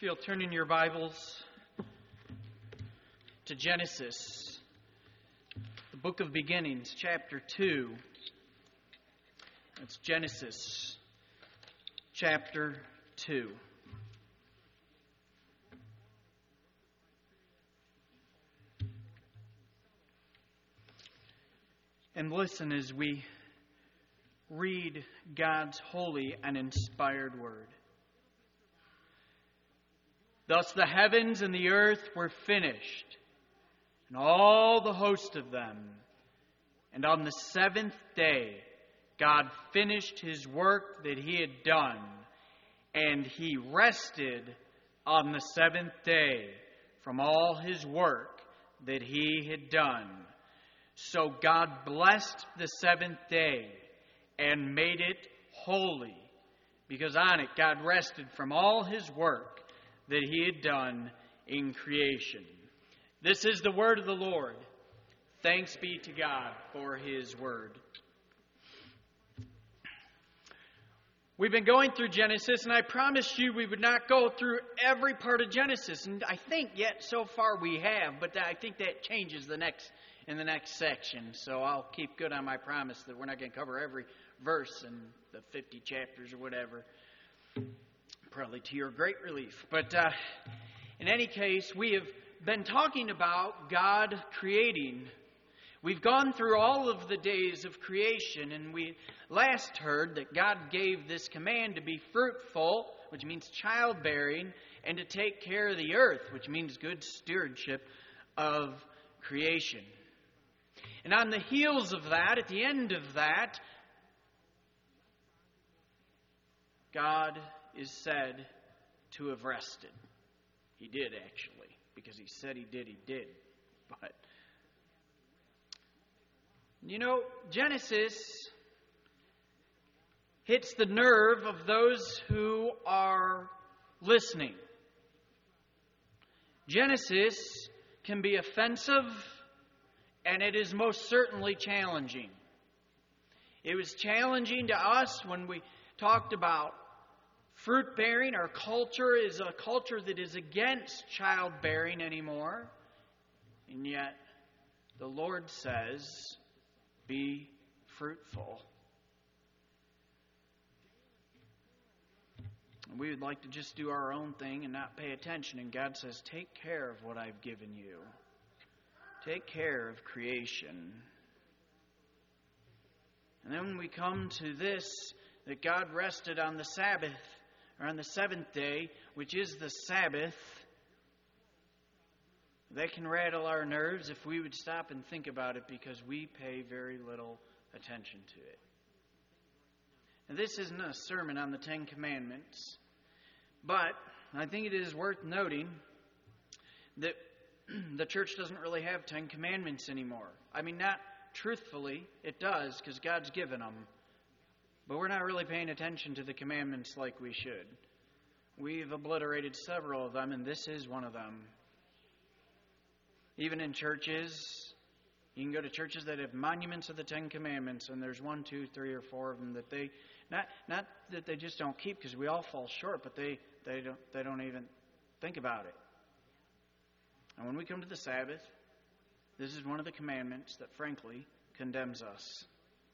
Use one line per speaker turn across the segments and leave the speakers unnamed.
If you'll turn in your Bibles to Genesis, the book of beginnings, chapter 2. It's Genesis, chapter 2. And listen as we read God's holy and inspired word. Thus the heavens and the earth were finished, and all the host of them. And on the seventh day, God finished his work that he had done, and he rested on the seventh day from all his work that he had done. So God blessed the seventh day and made it holy, because on it God rested from all his work that he had done in creation. This is the word of the Lord. Thanks be to God for his word. We've been going through Genesis, and I promised you we would not go through every part of Genesis. And I think yet so far we have, but I think that changes in the next section. So I'll keep good on my promise that we're not going to cover every verse in the 50 chapters or whatever. Probably to your great relief. But in any case, we have been talking about God creating. We've gone through all of the days of creation, and we last heard that God gave this command to be fruitful, which means childbearing, and to take care of the earth, which means good stewardship of creation. And on the heels of that, at the end of that, God is said to have rested. He did, actually, because he said he did. But, Genesis hits the nerve of those who are listening. Genesis can be offensive, and it is most certainly challenging. It was challenging to us when we talked about fruit-bearing. Our culture is a culture that is against childbearing anymore. And yet, the Lord says, be fruitful. We would like to just do our own thing and not pay attention. And God says, take care of what I've given you. Take care of creation. And then when we come to this, that God rested on the Sabbath, or on the seventh day, which is the Sabbath, that can rattle our nerves if we would stop and think about it, because we pay very little attention to it. And this isn't a sermon on the Ten Commandments, but I think it is worth noting that the church doesn't really have 10 commandments anymore. I mean, not truthfully, it does, because God's given them. But we're not really paying attention to the commandments like we should. We've obliterated several of them, and this is one of them. Even in churches, you can go to churches that have monuments of the 10 Commandments, and there's 1, 2, 3, or 4 of them that they, not that they just don't keep, because we all fall short, but they don't even think about it. And when we come to the Sabbath, this is one of the commandments that, frankly, condemns us.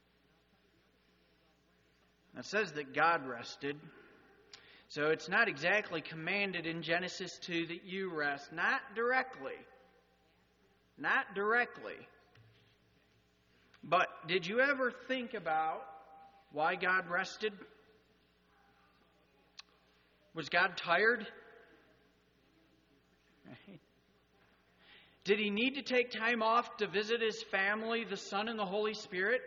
It says that God rested. So it's not exactly commanded in Genesis 2 that you rest. Not directly. Not directly. But did you ever think about why God rested? Was God tired? Did he need to take time off to visit his family, the Son and the Holy Spirit?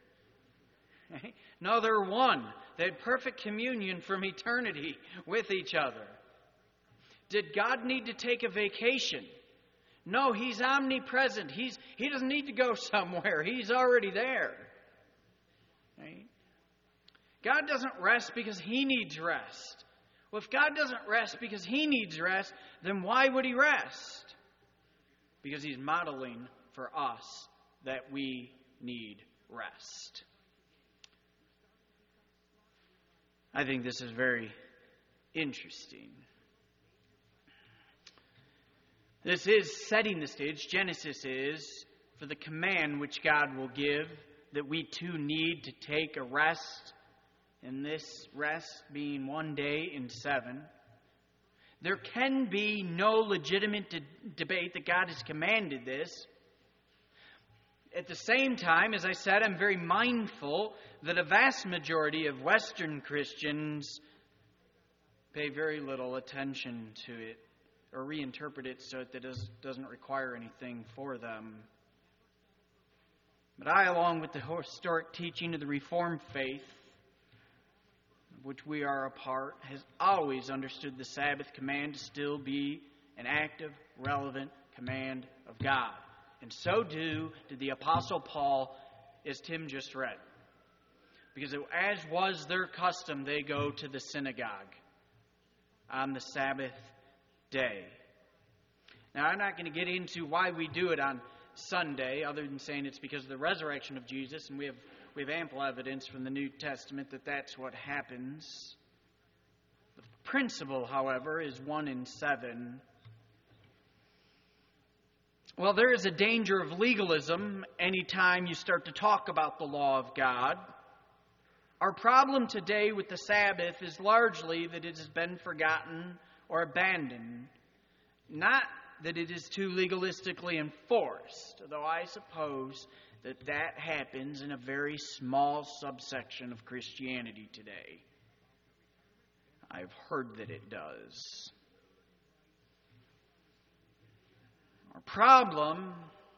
No, they're one. They had perfect communion from eternity with each other. Did God need to take a vacation? No, he's omnipresent. He doesn't need to go somewhere. He's already there. Right? God doesn't rest because he needs rest. Well, if God doesn't rest because he needs rest, then why would he rest? Because he's modeling for us that we need rest. I think this is very interesting. This is setting the stage, Genesis is, for the command which God will give, that we too need to take a rest, and this rest being 1 day in 7. There can be no legitimate debate that God has commanded this. At the same time, as I said, I'm very mindful that a vast majority of Western Christians pay very little attention to it or reinterpret it so that it doesn't require anything for them. But I, along with the historic teaching of the Reformed faith, of which we are a part, has always understood the Sabbath command to still be an active, relevant command of God. And so did the Apostle Paul, as Tim just read. Because as was their custom, they go to the synagogue on the Sabbath day. Now, I'm not going to get into why we do it on Sunday, other than saying it's because of the resurrection of Jesus, and we have ample evidence from the New Testament that that's what happens. The principle, however, is 1 in 7. Well, there is a danger of legalism anytime you start to talk about the law of God. Our problem today with the Sabbath is largely that it has been forgotten or abandoned, not that it is too legalistically enforced, though I suppose that happens in a very small subsection of Christianity today. I've heard that it does. Our problem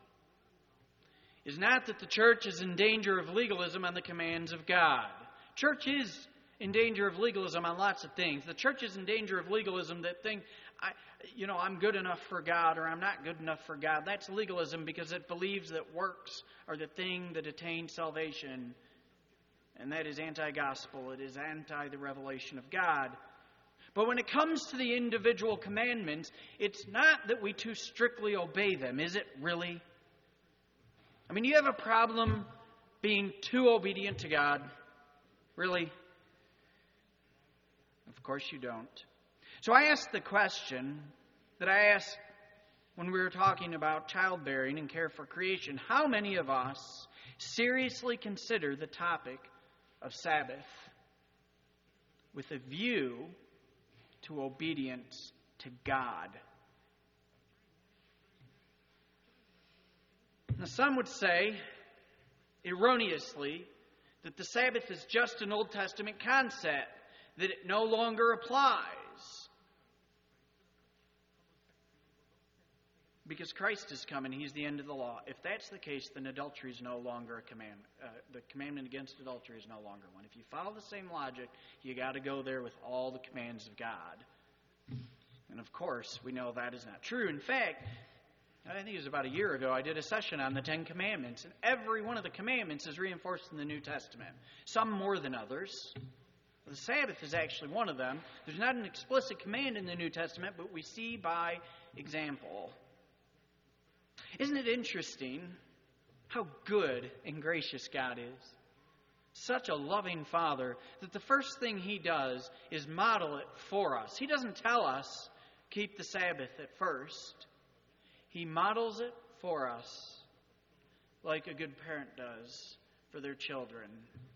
is not that the church is in danger of legalism on the commands of God. Church is in danger of legalism on lots of things. The church is in danger of legalism that I'm good enough for God or I'm not good enough for God. That's legalism because it believes that works are the thing that attains salvation. And that is anti-gospel. It is anti the revelation of God. But when it comes to the individual commandments, it's not that we too strictly obey them, is it really? I mean, you have a problem being too obedient to God? Really? Of course you don't. So I asked the question that I asked when we were talking about childbearing and care for creation. How many of us seriously consider the topic of Sabbath with a view to obedience to God? Now, some would say, erroneously, that the Sabbath is just an Old Testament concept, that it no longer applies. Because Christ has come and He's the end of the law. If that's the case, then adultery is no longer a commandment. The commandment against adultery is no longer one. If you follow the same logic, you got to go there with all the commands of God. And of course, we know that is not true. In fact, I think it was about a year ago, I did a session on the Ten Commandments, and every one of the commandments is reinforced in the New Testament. Some more than others. The Sabbath is actually one of them. There's not an explicit command in the New Testament, but we see by example. Isn't it interesting how good and gracious God is? Such a loving Father that the first thing He does is model it for us. He doesn't tell us, keep the Sabbath at first. He models it for us like a good parent does for their children.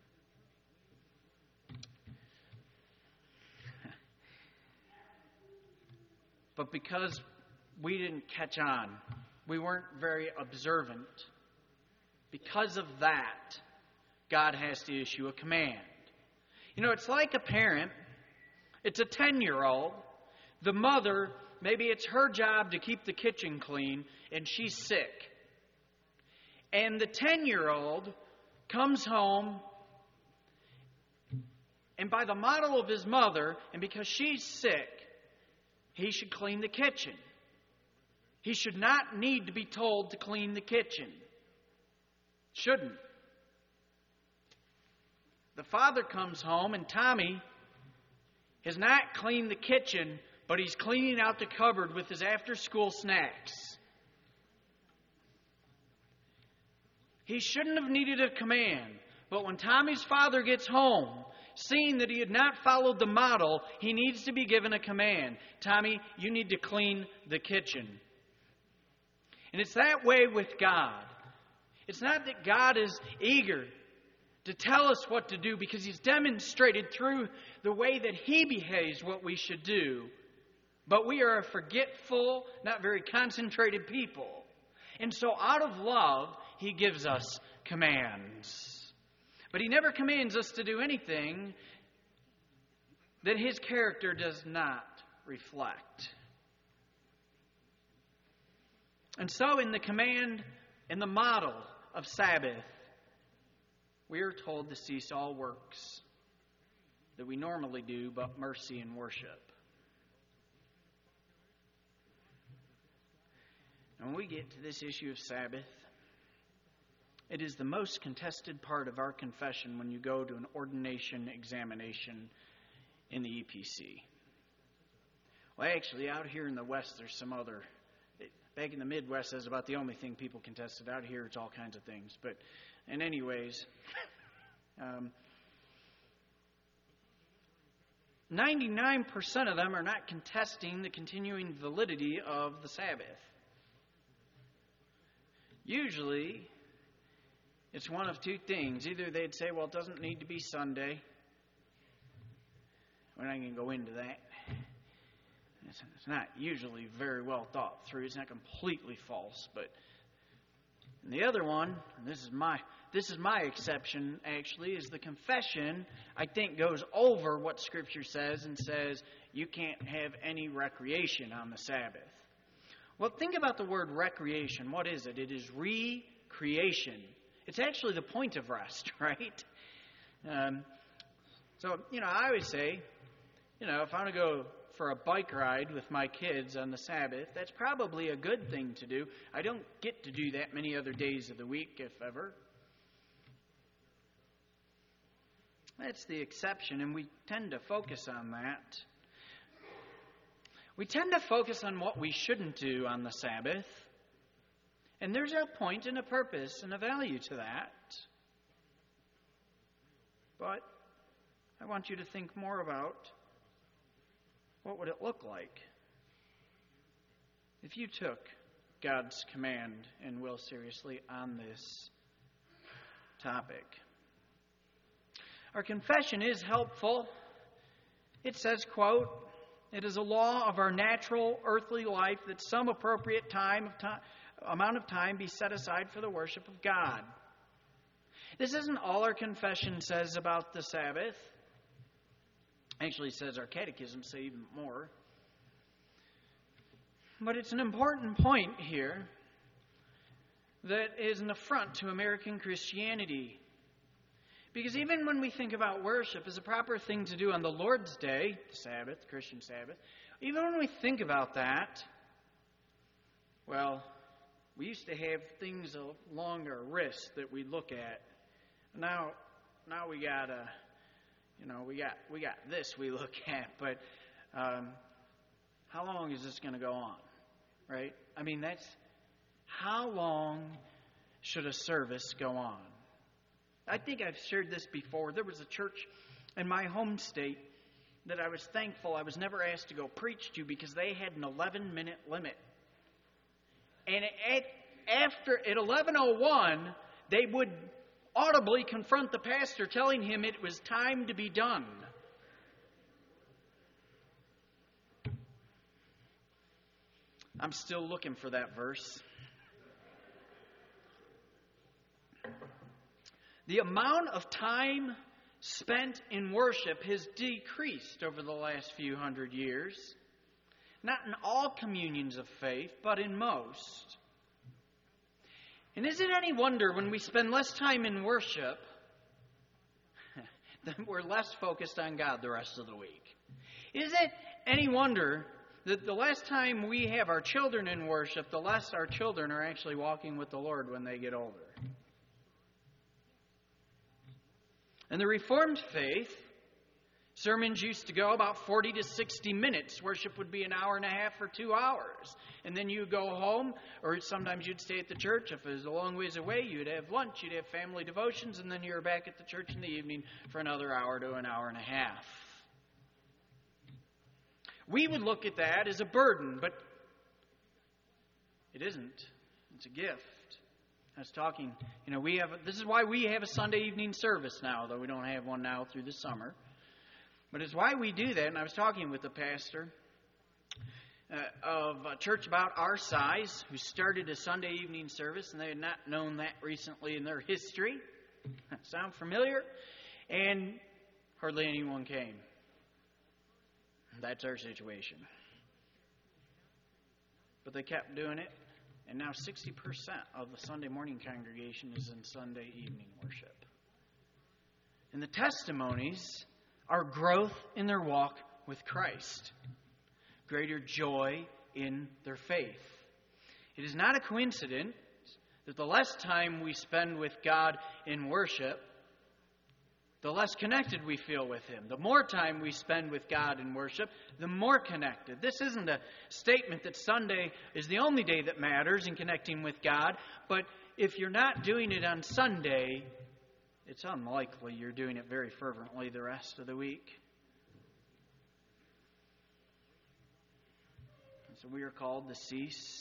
But because we didn't catch on, we weren't very observant, because of that, God has to issue a command. You know, it's like a parent. It's a 10-year-old. The mother, maybe it's her job to keep the kitchen clean, and she's sick. And the 10-year-old comes home, and by the model of his mother, and because she's sick, he should clean the kitchen. He should not need to be told to clean the kitchen. Shouldn't. The father comes home, and Tommy has not cleaned the kitchen, but he's cleaning out the cupboard with his after-school snacks. He shouldn't have needed a command, but when Tommy's father gets home, seeing that he had not followed the model, he needs to be given a command. Tommy, you need to clean the kitchen. And it's that way with God. It's not that God is eager to tell us what to do because He's demonstrated through the way that He behaves what we should do. But we are a forgetful, not very concentrated people. And so out of love, He gives us commands. But He never commands us to do anything that His character does not reflect. And so in the command and the model of Sabbath, we are told to cease all works that we normally do but mercy and worship. And when we get to this issue of Sabbath, it is the most contested part of our confession when you go to an ordination examination in the EPC. Well, actually, out here in the West, there's some other. Back in the Midwest, that's about the only thing people contested. Out here, it's all kinds of things. But, in anyways, 99% of them are not contesting the continuing validity of the Sabbath. Usually, it's one of two things. Either they'd say, well, it doesn't need to be Sunday. We're not going to go into that. It's not usually very well thought through. It's not completely false. But and the other one, and this is my exception actually, is the confession, I think, goes over what Scripture says and says you can't have any recreation on the Sabbath. Well, think about the word recreation. What is it? It is recreation. It's actually the point of rest, right? So, I always say, if I want to go for a bike ride with my kids on the Sabbath, that's probably a good thing to do. I don't get to do that many other days of the week, if ever. That's the exception, and we tend to focus on that. We tend to focus on what we shouldn't do on the Sabbath, and there's a point and a purpose and a value to that. But I want you to think more about what would it look like if you took God's command and will seriously on this topic. Our confession is helpful. It says, quote, "It is a law of our natural earthly life that some appropriate amount of time be set aside for the worship of God." This isn't all our confession says about the Sabbath. Actually, it says our catechism say even more. But it's an important point here that is an affront to American Christianity. Because even when we think about worship as a proper thing to do on the Lord's Day, the Sabbath, Christian Sabbath, even when we think about that, well, we used to have things along our wrists that we look at. Now we got we got this we look at, but how long is this going to go on, right? I mean, that's how long should a service go on? I think I've shared this before. There was a church in my home state that I was thankful I was never asked to go preach to because they had an 11-minute limit. And at 11:01, they would audibly confront the pastor, telling him it was time to be done. I'm still looking for that verse. The amount of time spent in worship has decreased over the last few hundred years. Not in all communions of faith, but in most. And is it any wonder when we spend less time in worship that we're less focused on God the rest of the week? Is it any wonder that the less time we have our children in worship, the less our children are actually walking with the Lord when they get older? In the Reformed faith, sermons used to go about 40 to 60 minutes. Worship would be an hour and a half or 2 hours. And then you go home, or sometimes you'd stay at the church. If it was a long ways away, you'd have lunch, you'd have family devotions, and then you're back at the church in the evening for another hour to an hour and a half. We would look at that as a burden, but it isn't. It's a gift. I was talking, this is why we have a Sunday evening service now, though we don't have one now through the summer. But it's why we do that. And I was talking with the pastor of a church about our size who started a Sunday evening service, and they had not known that recently in their history. Sound familiar? And hardly anyone came. That's our situation. But they kept doing it, and now 60% of the Sunday morning congregation is in Sunday evening worship. And the testimonies are growth in their walk with Christ, greater joy in their faith. It is not a coincidence that the less time we spend with God in worship, the less connected we feel with Him. The more time we spend with God in worship, the more connected. This isn't a statement that Sunday is the only day that matters in connecting with God, but if you're not doing it on Sunday, it's unlikely you're doing it very fervently the rest of the week. So we are called to cease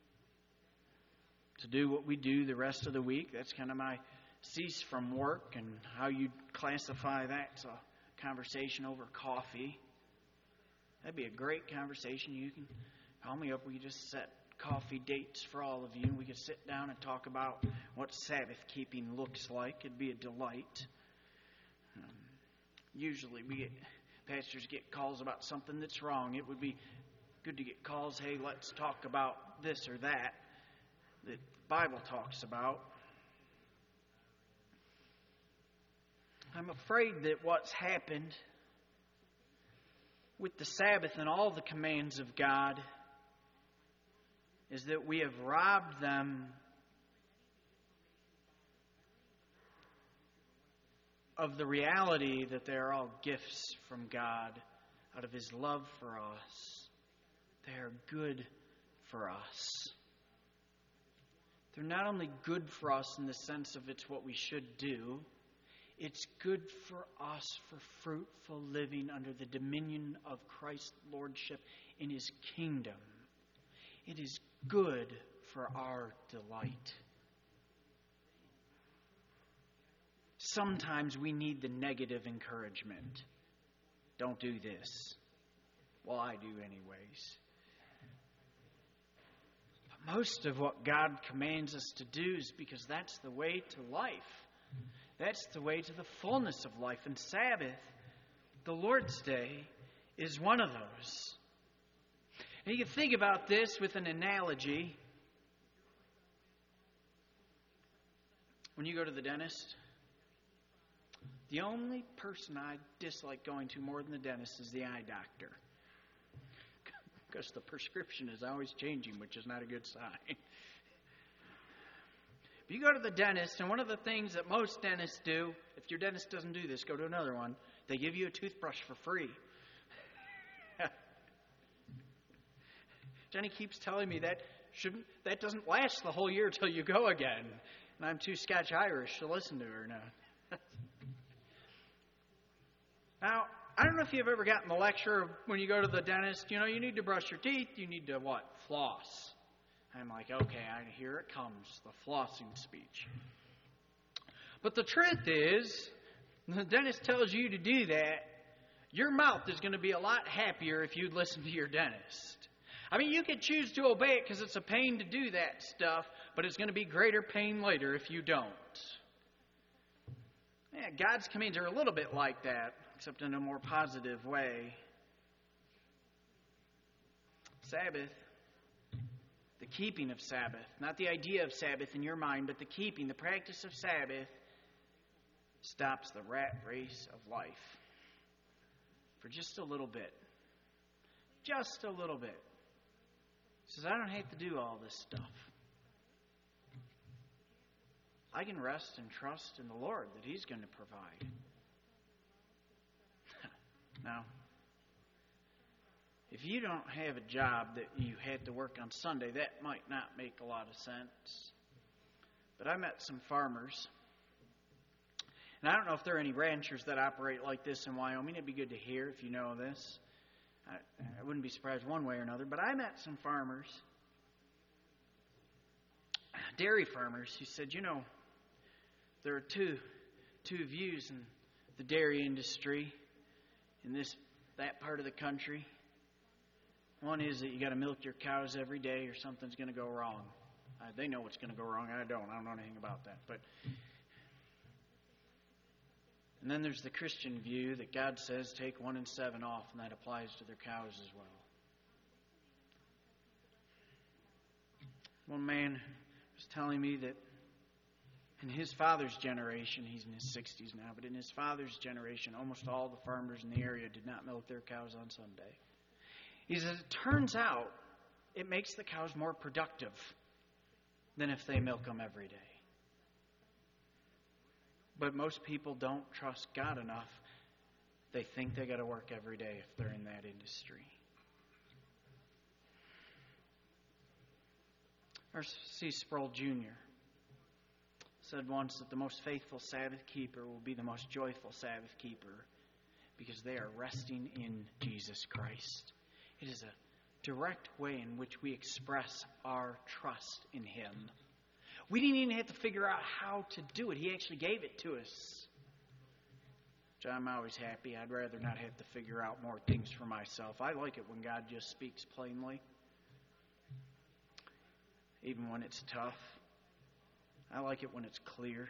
to do what we do the rest of the week. That's kind of my cease from work, and how you classify that. It's a conversation over coffee. That'd be a great conversation. You can call me up. We just set coffee dates for all of you. We could sit down and talk about what Sabbath keeping looks like. It'd be a delight. Usually pastors get calls about something that's wrong. It would be good to get calls, hey, let's talk about this or that the Bible talks about. I'm afraid that what's happened with the Sabbath and all the commands of God is that we have robbed them of the reality that they are all gifts from God out of His love for us. They are good for us. They're not only good for us in the sense of it's what we should do, it's good for us for fruitful living under the dominion of Christ's lordship in His kingdom. It is good for our delight. Sometimes we need the negative encouragement. Don't do this. Well, I do anyways. But most of what God commands us to do is because that's the way to life. That's the way to the fullness of life. And Sabbath, the Lord's Day, is one of those. And you can think about this with an analogy. When you go to the dentist, the only person I dislike going to more than the dentist is the eye doctor. Because the prescription is always changing, which is not a good sign. But you go to the dentist, and one of the things that most dentists do, if your dentist doesn't do this, go to another one, they give you a toothbrush for free. Jenny keeps telling me that doesn't last the whole year till you go again. And I'm too Scotch-Irish to listen to her now. Now, I don't know if you've ever gotten the lecture of when you go to the dentist, you need to brush your teeth, you need to what? Floss. I'm like, okay, here it comes, the flossing speech. But the truth is, the dentist tells you to do that, your mouth is going to be a lot happier if you'd listen to your dentist. I mean, you could choose to obey it because it's a pain to do that stuff, but it's going to be greater pain later if you don't. Yeah, God's commands are a little bit like that, except in a more positive way. Sabbath, the keeping of Sabbath, not the idea of Sabbath in your mind, but the keeping, the practice of Sabbath, stops the rat race of life for just a little bit. Just a little bit. He says, I don't have to do all this stuff. I can rest and trust in the Lord that He's going to provide. Now, if you don't have a job that you had to work on Sunday, that might not make a lot of sense. But I met some farmers, and I don't know if there are any ranchers that operate like this in Wyoming. It'd be good to hear if you know this. I wouldn't be surprised one way or another, but I met some farmers dairy farmers. He said, there are two views in the dairy industry in that part of the country. One is that you got to milk your cows every day or something's going to go wrong. They know what's going to go wrong. I don't know anything about that. And then there's the Christian view that God says take 1 and 7 off, and that applies to their cows as well. One man was telling me that in his father's generation, he's in his 60s now, but in his father's generation, almost all the farmers in the area did not milk their cows on Sunday. He says, it turns out it makes the cows more productive than if they milk them every day. But most people don't trust God enough. They think they got to work every day if they're in that industry. R.C. Sproul Jr. said once that the most faithful Sabbath keeper will be the most joyful Sabbath keeper because they are resting in Jesus Christ. It is a direct way in which we express our trust in Him. We didn't even have to figure out how to do it. He actually gave it to us. Which I'm always happy. I'd rather not have to figure out more things for myself. I like it when God just speaks plainly. Even when it's tough. I like it when it's clear.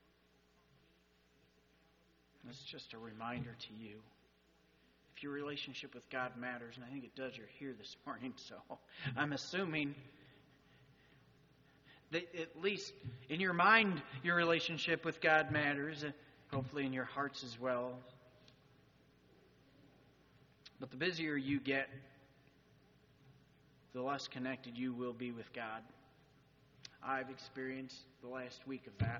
It's just a reminder to you. If your relationship with God matters, and I think it does, you're here this morning, so I'm assuming that at least in your mind, your relationship with God matters, and hopefully in your hearts as well. But the busier you get, the less connected you will be with God. I've experienced the last week of that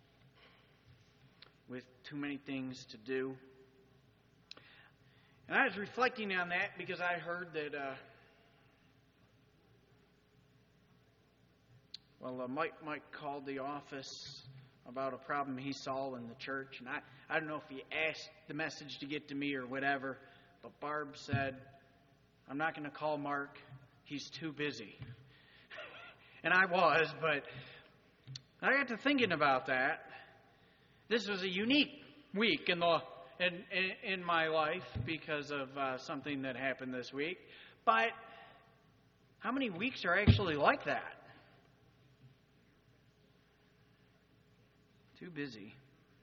with too many things to do. And I was reflecting on that because I heard that Mike called the office about a problem he saw in the church. And I don't know if he asked the message to get to me or whatever, but Barb said, I'm not going to call Mark. He's too busy. And I was, but I got to thinking about that. This was a unique week in my life because of something that happened this week. But how many weeks are actually like that? Too busy.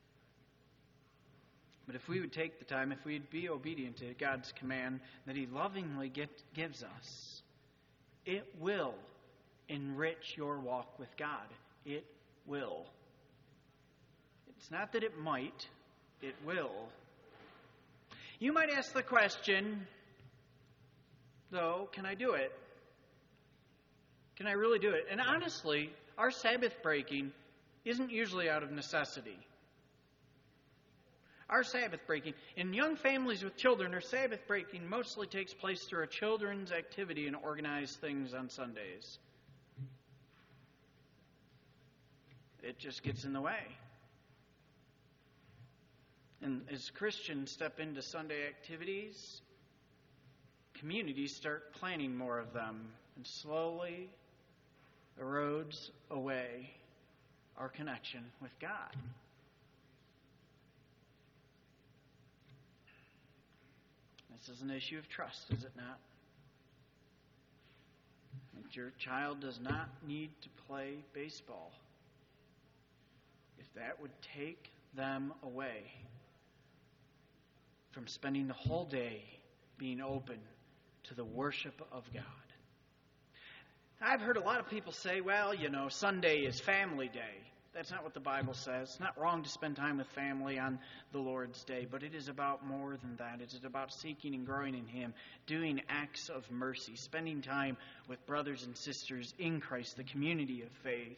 But if we would take the time, if we'd be obedient to God's command that He lovingly gives us, it will enrich your walk with God. It will. It's not that it might, it will. You might ask the question, though, can I do it? Can I really do it? And honestly, our Sabbath breaking isn't usually out of necessity. Our Sabbath breaking, in young families with children, our Sabbath breaking mostly takes place through a children's activity and organized things on Sundays. It just gets in the way. And as Christians step into Sunday activities, communities start planning more of them, and slowly erodes away our connection with God. This is an issue of trust, is it not? That your child does not need to play baseball. If that would take them away from spending the whole day being open to the worship of God. I've heard a lot of people say, well, Sunday is family day. That's not what the Bible says. It's not wrong to spend time with family on the Lord's Day, but it is about more than that. It is about seeking and growing in Him, doing acts of mercy, spending time with brothers and sisters in Christ, the community of faith.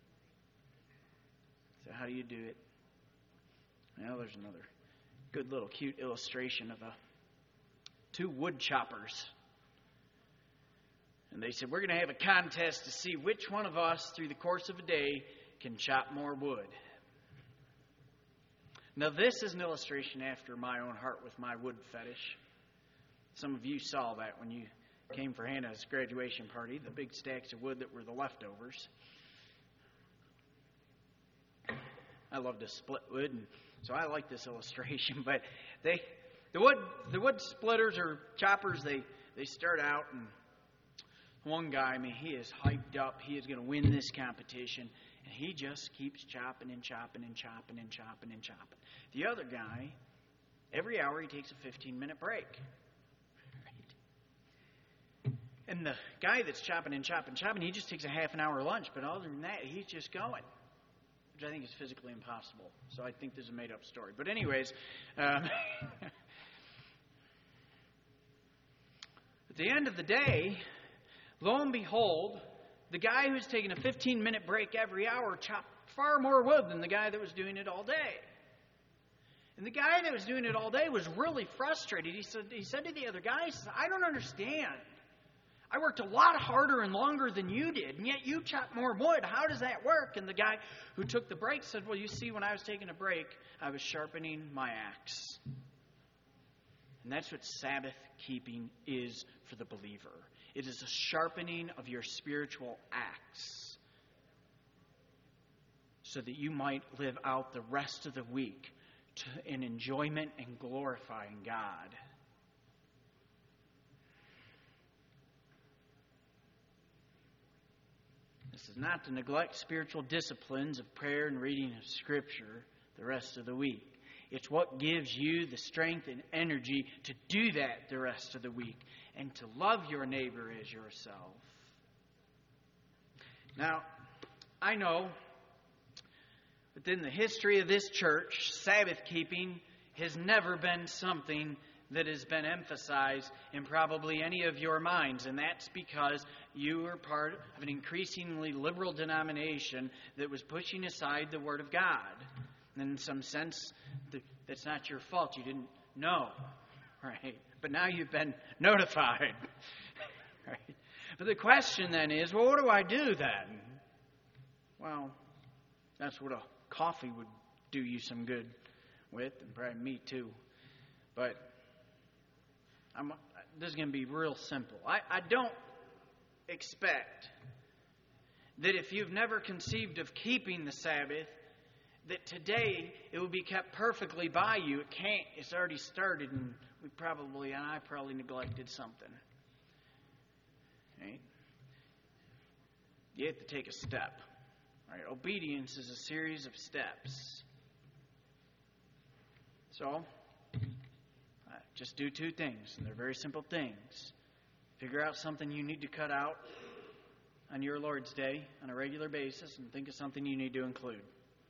So how do you do it? Well, there's another good little cute illustration of two wood choppers. And they said, we're going to have a contest to see which one of us through the course of a day can chop more wood. Now, this is an illustration after my own heart with my wood fetish. Some of you saw that when you came for Hannah's graduation party, the big stacks of wood that were the leftovers. I love to split wood, and so I like this illustration. But the wood splitters or choppers, they start out, and one guy, I mean, he is hyped up. He is going to win this competition, and he just keeps chopping and chopping and chopping and chopping and chopping. The other guy, every hour he takes a 15-minute break. And the guy that's chopping and chopping and chopping, he just takes a half an hour lunch. But other than that, he's just going, which I think is physically impossible. So I think this is a made-up story. But anyways, at the end of the day, lo and behold, the guy who's taking a 15-minute break every hour chopped far more wood than the guy that was doing it all day. And the guy that was doing it all day was really frustrated. He said to the other guy, I don't understand. I worked a lot harder and longer than you did, and yet you chopped more wood. How does that work? And the guy who took the break said, well, you see, when I was taking a break, I was sharpening my axe. And that's what Sabbath keeping is for the believer. It is a sharpening of your spiritual axe so that you might live out the rest of the week in enjoyment and glorifying God. This is not to neglect spiritual disciplines of prayer and reading of Scripture the rest of the week. It's what gives you the strength and energy to do that the rest of the week and to love your neighbor as yourself. Now, I know within the history of this church, Sabbath keeping has never been something that has been emphasized in probably any of your minds, and that's because you were part of an increasingly liberal denomination that was pushing aside the Word of God. And in some sense, that's not your fault. You didn't know, right? But now you've been notified, right? But the question then is, well, what do I do then? Well, that's what a coffee would do you some good with, and probably me too. But this is going to be real simple. I don't expect that if you've never conceived of keeping the Sabbath, that today it will be kept perfectly by you. It can't. It's already started, and I probably neglected something. Right? You have to take a step. Right? Obedience is a series of steps. So, just do two things, and they're very simple things. Figure out something you need to cut out on your Lord's Day on a regular basis, and think of something you need to include.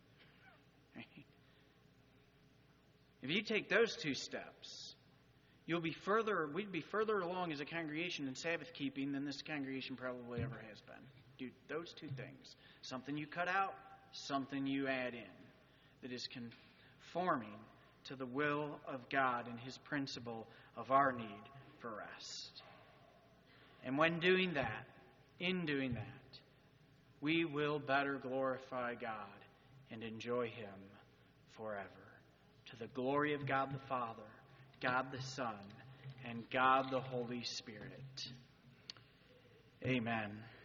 If you take those two steps, we'd be further along as a congregation in Sabbath keeping than this congregation probably ever has been. Do those two things. Something you cut out, something you add in, that is conforming to the will of God and His principle of our need for rest. And when doing that, in doing that, we will better glorify God and enjoy Him forever. To the glory of God the Father, God the Son, and God the Holy Spirit. Amen.